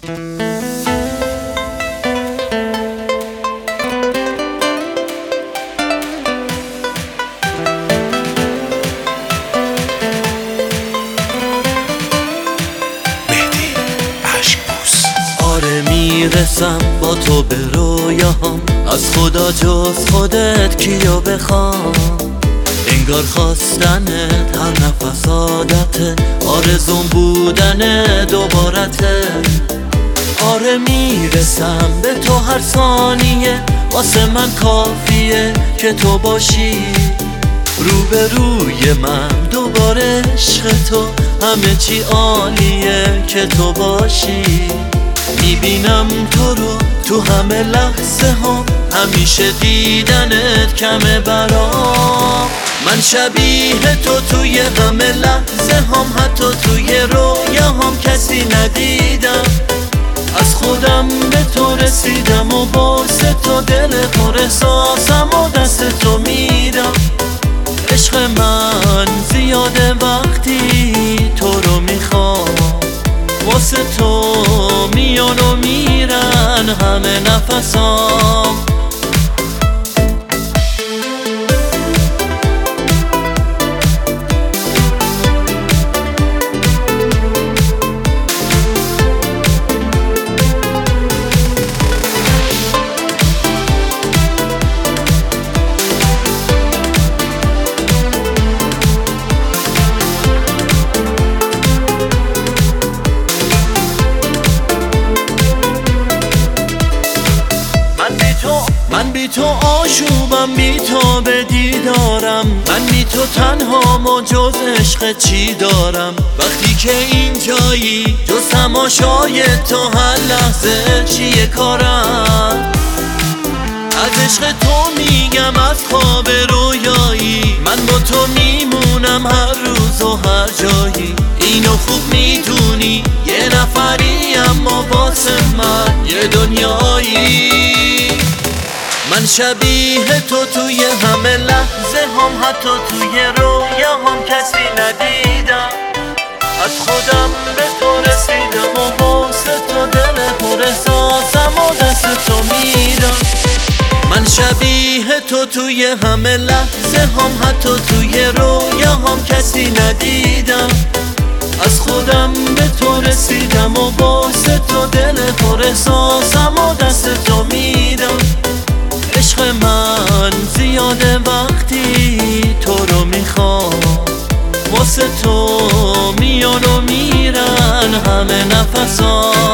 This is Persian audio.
آره میرسم با تو به رویاهام، از خدا جز خودت کیو بخوام. انگار خواستنت هر نفس عادته، آرزوم بودن دوبارته. آره میرسم به تو هر ثانیه، واسه من کافیه که تو باشی روبروی من. دوباره عشق تو همه چی عالیه که تو باشی. میبینم تو رو تو همه لحظه ها، همیشه دیدنت کمه برام. من شبیه تو توی همه لحظه هم، حتی توی رویاهام کسی ندیدم. از خودم به تو رسیدم و واسه تو دل پر احساسم و دست تو میدم. عشق من زیاده وقتی تو رو میخوام، واسه تو میان و میرن همه نفسام. من بی تو آشوبم، بی تو به دیدارم. من بی تو تنهام و جز عشق چی دارم؟ وقتی که اینجایی جز تماشای تو هر لحظه چیه کارم؟ از عشق تو میگم از خواب رویایی، من با تو میمونم هر روز و هر جایی. اینو خوب میدونی یه نفری اما واسه من یه دنیایی. من شبیه تو توی همه لحظه هم، حتی توی رویاهام کسی ندیدم. از خودم به تو رسیدم و واسه تو دل پر احساسم و دست تو میدم. من شبیه تو توی همه لحظه هم، حتی توی رویاهام کسی ندیدم. از خودم به تو رسیدم و واسه تو دل پر احساسم و دست تو میدم. عشق من زیاده وقتی تو رو میخوام، واسه تو میان و میرن همه نفسام.